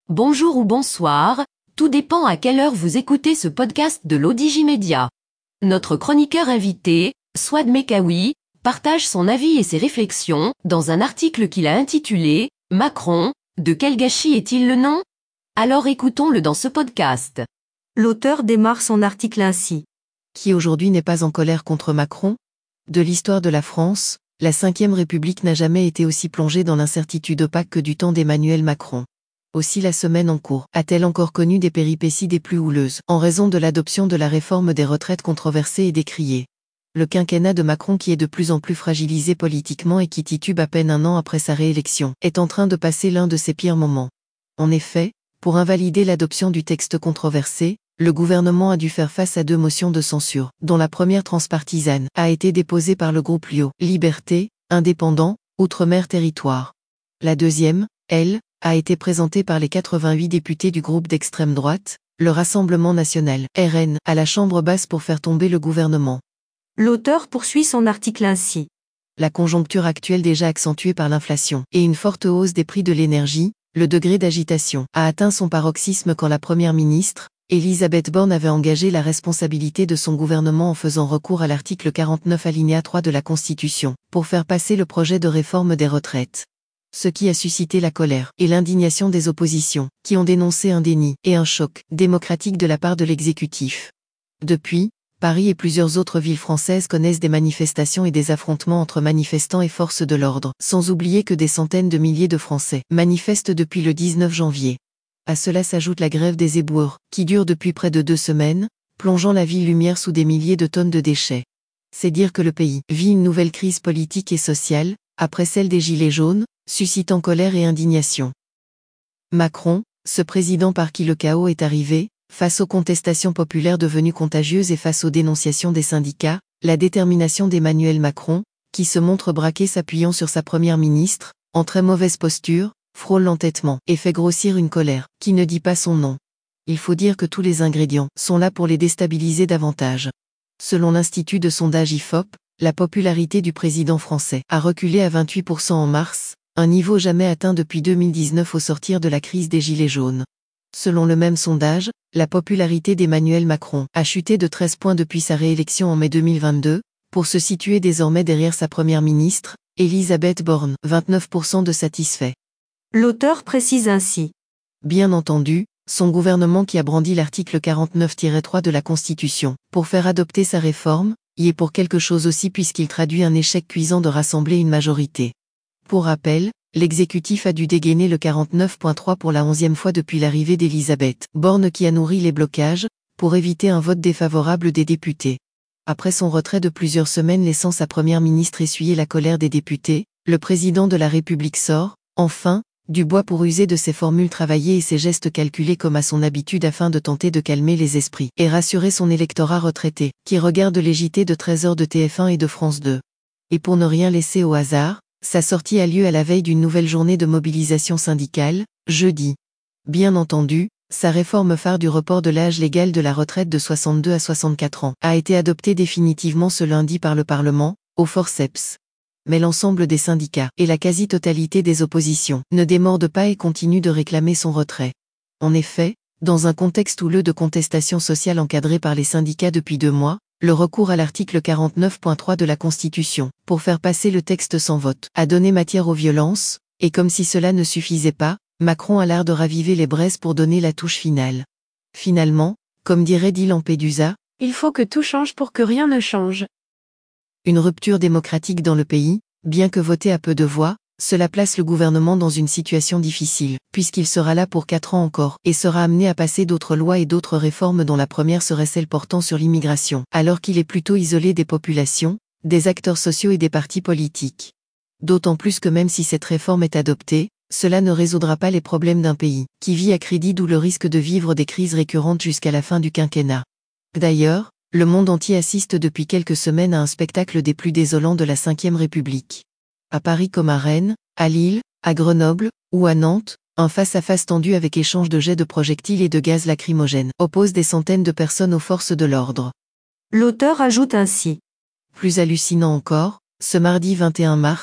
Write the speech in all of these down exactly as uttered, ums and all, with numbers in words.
Bonjour ou bonsoir, tout dépend à quelle heure vous écoutez ce podcast de l'Odigimédia. Notre chroniqueur invité, Souad Mekawi, partage son avis et ses réflexions dans un article qu'il a intitulé « Macron, de quel gâchis est-il le nom ?» Alors écoutons-le dans ce podcast. L'auteur démarre son article ainsi. Qui aujourd'hui n'est pas en colère contre Macron ? De l'histoire de la France, la cinquième République n'a jamais été aussi plongée dans l'incertitude opaque que du temps d'Emmanuel Macron. Aussi la semaine en cours a-t-elle encore connu des péripéties des plus houleuses, en raison de l'adoption de la réforme des retraites controversée et décriée. Le quinquennat de Macron qui est de plus en plus fragilisé politiquement et qui titube à peine un an après sa réélection, est en train de passer l'un de ses pires moments. En effet, pour invalider l'adoption du texte controversé, le gouvernement a dû faire face à deux motions de censure, dont la première transpartisane a été déposée par le groupe L I O, Liberté, Indépendants, Outre-mer Territoire. La deuxième, elle, a été présentée par les quatre-vingt-huit députés du groupe d'extrême droite, le Rassemblement National, R N, à la Chambre basse pour faire tomber le gouvernement. L'auteur poursuit son article ainsi. La conjoncture actuelle déjà accentuée par l'inflation et une forte hausse des prix de l'énergie, le degré d'agitation a atteint son paroxysme quand la première ministre, Elisabeth Borne avait engagé la responsabilité de son gouvernement en faisant recours à l'article quarante-neuf alinéa trois de la Constitution, pour faire passer le projet de réforme des retraites. Ce qui a suscité la colère et l'indignation des oppositions, qui ont dénoncé un déni et un choc démocratique de la part de l'exécutif. Depuis, Paris et plusieurs autres villes françaises connaissent des manifestations et des affrontements entre manifestants et forces de l'ordre, sans oublier que des centaines de milliers de Français manifestent depuis le dix-neuf janvier. À cela s'ajoute la grève des éboueurs, qui dure depuis près de deux semaines, plongeant la ville lumière sous des milliers de tonnes de déchets. C'est dire que le pays vit une nouvelle crise politique et sociale, après celle des Gilets jaunes, suscitant colère et indignation. Macron, ce président par qui le chaos est arrivé, face aux contestations populaires devenues contagieuses et face aux dénonciations des syndicats, la détermination d'Emmanuel Macron, qui se montre braqué s'appuyant sur sa première ministre, en très mauvaise posture, frôle l'entêtement et fait grossir une colère qui ne dit pas son nom. Il faut dire que tous les ingrédients sont là pour les déstabiliser davantage. Selon l'Institut de sondage I F O P, la popularité du président français a reculé à vingt-huit pour cent en mars, un niveau jamais atteint depuis deux mille dix-neuf au sortir de la crise des Gilets jaunes. Selon le même sondage, la popularité d'Emmanuel Macron a chuté de treize points depuis sa réélection en mai deux mille vingt-deux, pour se situer désormais derrière sa première ministre, Elisabeth Borne, vingt-neuf pour cent de satisfaits. L'auteur précise ainsi. Bien entendu, son gouvernement qui a brandi l'article quarante-neuf tiret trois de la Constitution, pour faire adopter sa réforme, y est pour quelque chose aussi puisqu'il traduit un échec cuisant de rassembler une majorité. Pour rappel, l'exécutif a dû dégainer le quarante-neuf tiret trois pour la onzième fois depuis l'arrivée d'Elisabeth Borne qui a nourri les blocages, pour éviter un vote défavorable des députés. Après son retrait de plusieurs semaines laissant sa première ministre essuyer la colère des députés, le président de la République sort, enfin, du bois pour user de ses formules travaillées et ses gestes calculés comme à son habitude afin de tenter de calmer les esprits et rassurer son électorat retraité, qui regarde les J T de treize heures de T F un et de France deux. Et pour ne rien laisser au hasard, sa sortie a lieu à la veille d'une nouvelle journée de mobilisation syndicale, jeudi. Bien entendu, sa réforme phare du report de l'âge légal de la retraite de soixante-deux à soixante-quatre ans a été adoptée définitivement ce lundi par le Parlement, au forceps. Mais l'ensemble des syndicats et la quasi-totalité des oppositions ne démordent pas et continuent de réclamer son retrait. En effet, dans un contexte houleux de contestation sociale encadrée par les syndicats depuis deux mois, le recours à l'article quarante-neuf tiret trois de la Constitution, pour faire passer le texte sans vote, a donné matière aux violences, et comme si cela ne suffisait pas, Macron a l'art de raviver les braises pour donner la touche finale. Finalement, comme dirait Di Lampedusa, il faut que tout change pour que rien ne change. Une rupture démocratique dans le pays, bien que voté à peu de voix, cela place le gouvernement dans une situation difficile, puisqu'il sera là pour quatre ans encore, et sera amené à passer d'autres lois et d'autres réformes dont la première serait celle portant sur l'immigration, alors qu'il est plutôt isolé des populations, des acteurs sociaux et des partis politiques. D'autant plus que même si cette réforme est adoptée, cela ne résoudra pas les problèmes d'un pays, qui vit à crédit d'où le risque de vivre des crises récurrentes jusqu'à la fin du quinquennat. D'ailleurs, le monde entier assiste depuis quelques semaines à un spectacle des plus désolants de la cinquième République. À Paris comme à Rennes, à Lille, à Grenoble, ou à Nantes, un face-à-face tendu avec échange de jets de projectiles et de gaz lacrymogènes oppose des centaines de personnes aux forces de l'ordre. L'auteur ajoute ainsi. Plus hallucinant encore, ce mardi vingt et un mars,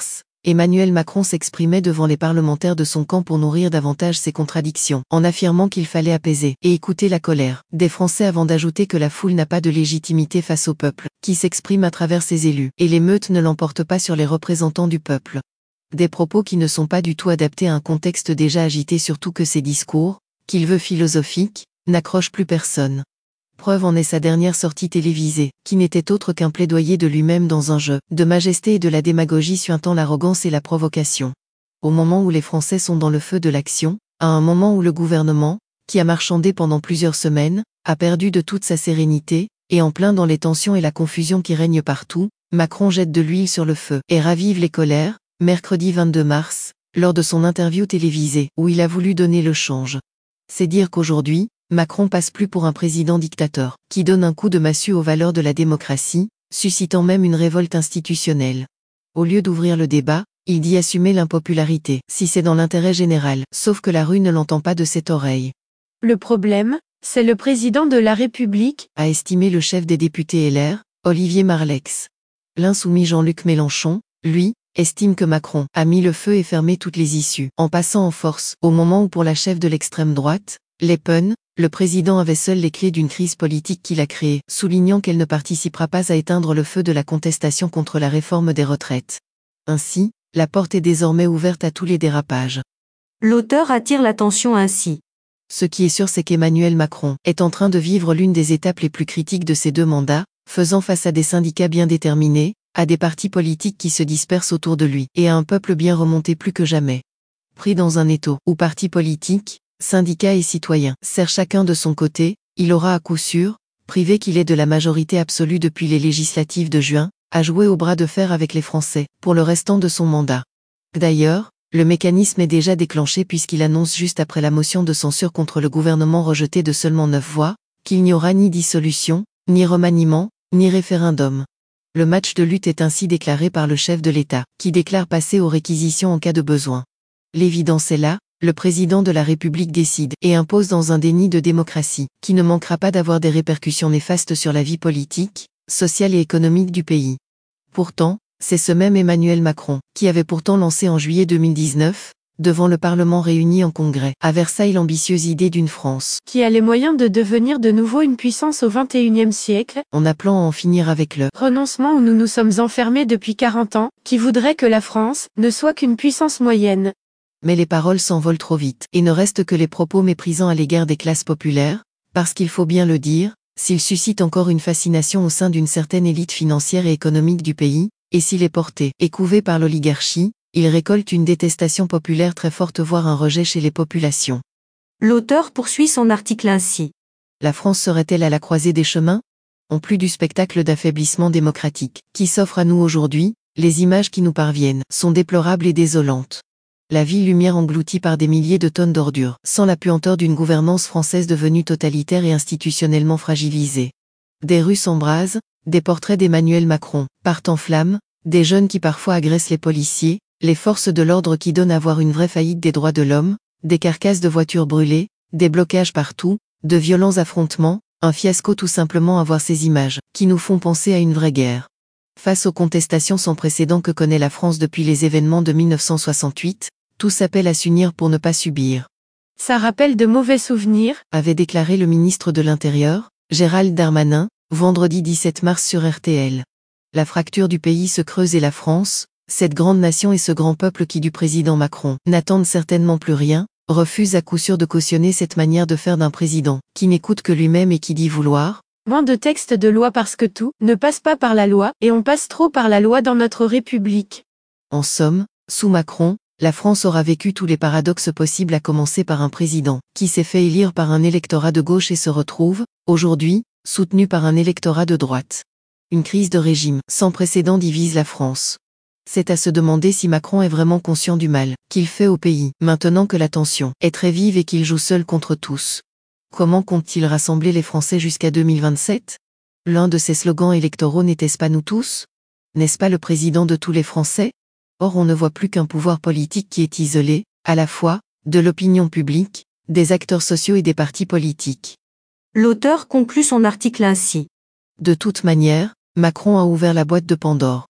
Emmanuel Macron s'exprimait devant les parlementaires de son camp pour nourrir davantage ses contradictions, en affirmant qu'il fallait apaiser et écouter la colère des Français avant d'ajouter que la foule n'a pas de légitimité face au peuple, qui s'exprime à travers ses élus, et l'émeute ne l'emporte pas sur les représentants du peuple. Des propos qui ne sont pas du tout adaptés à un contexte déjà agité, surtout que ses discours, qu'il veut philosophiques, n'accrochent plus personne. Preuve en est sa dernière sortie télévisée, qui n'était autre qu'un plaidoyer de lui-même dans un jeu de majesté et de la démagogie suintant l'arrogance et la provocation. Au moment où les Français sont dans le feu de l'action, à un moment où le gouvernement, qui a marchandé pendant plusieurs semaines, a perdu de toute sa sérénité, et en plein dans les tensions et la confusion qui règnent partout, Macron jette de l'huile sur le feu et ravive les colères, mercredi vingt-deux mars, lors de son interview télévisée, où il a voulu donner le change. C'est dire qu'aujourd'hui, Macron passe plus pour un président dictateur, qui donne un coup de massue aux valeurs de la démocratie, suscitant même une révolte institutionnelle. Au lieu d'ouvrir le débat, il dit assumer l'impopularité, si c'est dans l'intérêt général, sauf que la rue ne l'entend pas de cette oreille. Le problème, c'est le président de la République, A estimé le chef des députés L R, Olivier Marleix. L'insoumis Jean-Luc Mélenchon, lui, estime que Macron a mis le feu et fermé toutes les issues, en passant en force, au moment où pour la chef de l'extrême droite, Le Pen, le président avait seul les clés d'une crise politique qu'il a créée, soulignant qu'elle ne participera pas à éteindre le feu de la contestation contre la réforme des retraites. Ainsi, la porte est désormais ouverte à tous les dérapages. L'auteur attire l'attention ainsi. Ce qui est sûr, c'est qu'Emmanuel Macron est en train de vivre l'une des étapes les plus critiques de ses deux mandats, faisant face à des syndicats bien déterminés, à des partis politiques qui se dispersent autour de lui, et à un peuple bien remonté plus que jamais. Pris dans un étau où partis politiques, syndicats et citoyens serrent chacun de son côté, il aura à coup sûr, privé qu'il est de la majorité absolue depuis les législatives de juin, à jouer au bras de fer avec les Français, pour le restant de son mandat. D'ailleurs, le mécanisme est déjà déclenché puisqu'il annonce juste après la motion de censure contre le gouvernement rejeté de seulement neuf voix, qu'il n'y aura ni dissolution, ni remaniement, ni référendum. Le match de lutte est ainsi déclaré par le chef de l'État, qui déclare passer aux réquisitions en cas de besoin. L'évidence est là, le président de la République décide et impose dans un déni de démocratie, qui ne manquera pas d'avoir des répercussions néfastes sur la vie politique, sociale et économique du pays. Pourtant, c'est ce même Emmanuel Macron, qui avait pourtant lancé en juillet deux mille dix-neuf, devant le Parlement réuni en congrès, à Versailles, l'ambitieuse idée d'une France qui a les moyens de devenir de nouveau une puissance au vingt et unième siècle, en appelant à en finir avec le renoncement où nous nous sommes enfermés depuis quarante ans, qui voudrait que la France ne soit qu'une puissance moyenne. Mais les paroles s'envolent trop vite, et ne restent que les propos méprisants à l'égard des classes populaires, parce qu'il faut bien le dire, s'il suscite encore une fascination au sein d'une certaine élite financière et économique du pays, et s'il est porté et couvé par l'oligarchie, il récolte une détestation populaire très forte, voire un rejet chez les populations. L'auteur poursuit son article ainsi. La France serait-elle à la croisée des chemins? En plus du spectacle d'affaiblissement démocratique qui s'offre à nous aujourd'hui, les images qui nous parviennent sont déplorables et désolantes. La ville-lumière engloutie par des milliers de tonnes d'ordures, sans la puanteur d'une gouvernance française devenue totalitaire et institutionnellement fragilisée. Des rues s'embrasent, des portraits d'Emmanuel Macron partent en flammes, des jeunes qui parfois agressent les policiers, les forces de l'ordre qui donnent à voir une vraie faillite des droits de l'homme, des carcasses de voitures brûlées, des blocages partout, de violents affrontements, un fiasco tout simplement à voir ces images, qui nous font penser à une vraie guerre. Face aux contestations sans précédent que connaît la France depuis les événements de mille neuf cent soixante-huit, tous s'appellent à s'unir pour ne pas subir. Ça rappelle de mauvais souvenirs, avait déclaré le ministre de l'Intérieur, Gérald Darmanin, vendredi dix-sept mars sur R T L. La fracture du pays se creuse et la France, cette grande nation et ce grand peuple qui du président Macron n'attendent certainement plus rien, refuse à coup sûr de cautionner cette manière de faire d'un président qui n'écoute que lui-même et qui dit vouloir moins de textes de loi parce que tout ne passe pas par la loi et on passe trop par la loi dans notre République. En somme, sous Macron, la France aura vécu tous les paradoxes possibles, à commencer par un président qui s'est fait élire par un électorat de gauche et se retrouve, aujourd'hui, soutenu par un électorat de droite. Une crise de régime sans précédent divise la France. C'est à se demander si Macron est vraiment conscient du mal qu'il fait au pays, maintenant que la tension est très vive et qu'il joue seul contre tous. Comment compte-t-il rassembler les Français jusqu'à deux mille vingt-sept? L'un de ses slogans électoraux n'était-ce pas nous tous? N'est-ce pas le président de tous les Français? Or on ne voit plus qu'un pouvoir politique qui est isolé, à la fois, de l'opinion publique, des acteurs sociaux et des partis politiques. L'auteur conclut son article ainsi. De toute manière, Macron a ouvert la boîte de Pandore.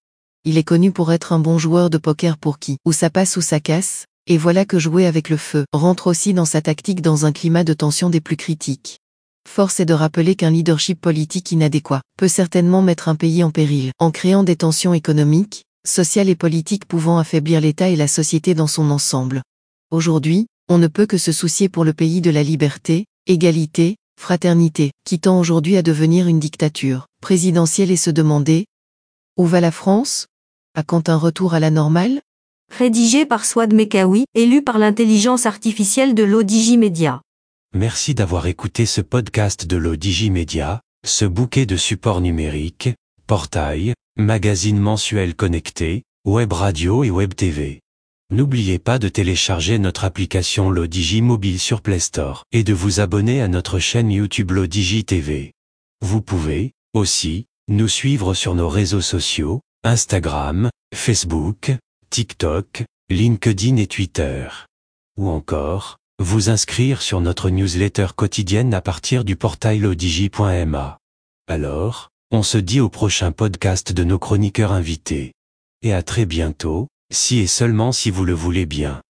Il est connu pour être un bon joueur de poker pour qui, ou ça passe ou ça casse, et voilà que jouer avec le feu rentre aussi dans sa tactique dans un climat de tension des plus critiques. Force est de rappeler qu'un leadership politique inadéquat peut certainement mettre un pays en péril, en créant des tensions économiques, sociales et politiques pouvant affaiblir l'État et la société dans son ensemble. Aujourd'hui, on ne peut que se soucier pour le pays de la liberté, égalité, fraternité, qui tend aujourd'hui à devenir une dictature présidentielle et se demander « Où va la France ? À quand un retour à la normale ?» Rédigé par Swad Mekawi, élu par l'intelligence artificielle de l'O D J Media. Merci d'avoir écouté ce podcast de l'O D J Media, ce bouquet de supports numériques, portail, magazine mensuel connecté, web radio et web T V. N'oubliez pas de télécharger notre application l'O D J Mobile sur Play Store et de vous abonner à notre chaîne YouTube l'O D J T V. Vous pouvez, aussi, nous suivre sur nos réseaux sociaux, Instagram, Facebook, TikTok, LinkedIn et Twitter. Ou encore, vous inscrire sur notre newsletter quotidienne à partir du portail lodj point m a. Alors, on se dit au prochain podcast de nos chroniqueurs invités. Et à très bientôt, si et seulement si vous le voulez bien.